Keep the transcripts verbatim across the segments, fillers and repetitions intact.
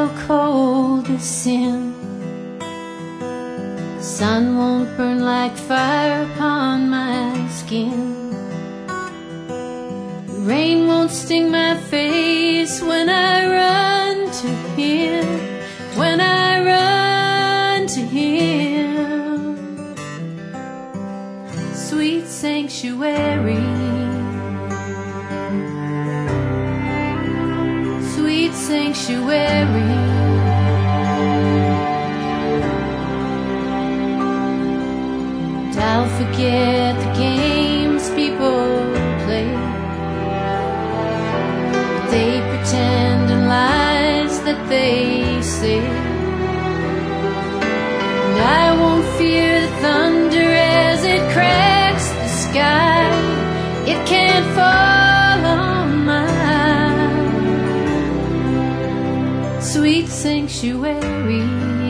blow cold as sin. The sun won't burn like fire upon my skin. The rain won't sting my face when I run to Him. When I run to Him, sweet sanctuary, sweet sanctuary. And I'll forget the games people play. They pretend in lies that they say. And I won't fear the thunder as it cracks the sky. It can't fall on mine. Sweet sanctuary,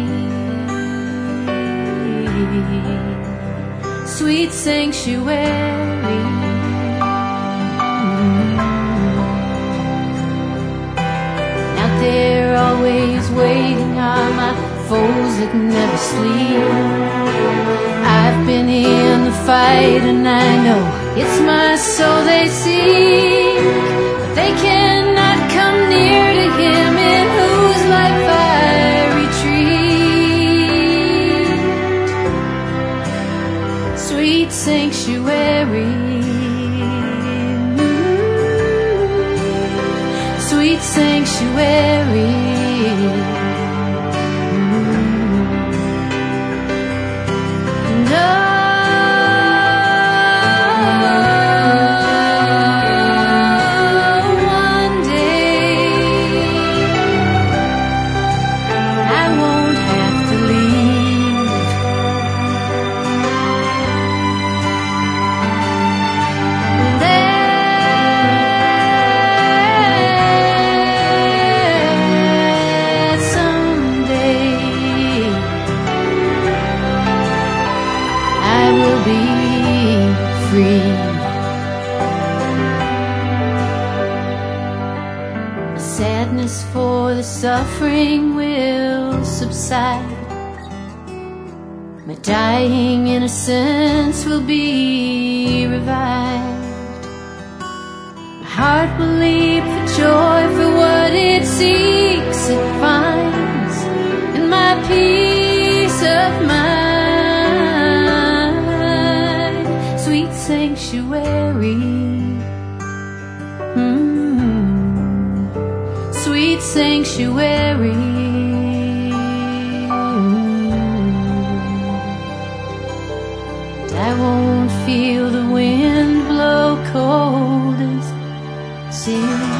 sweet sanctuary. Out there always waiting are my foes that never sleep. I've been in the fight and I know it's my soul they seek. But they cannot come near to Him in whose life I retreat. Sweet sanctuary, sweet sanctuary. Sadness for the suffering will subside. My dying innocence will be revived. My heart will leap for joy for what it seeks, it finds in my peace of mind. Sweet sanctuary, sweet sanctuary. And I won't feel the wind blow cold as sin.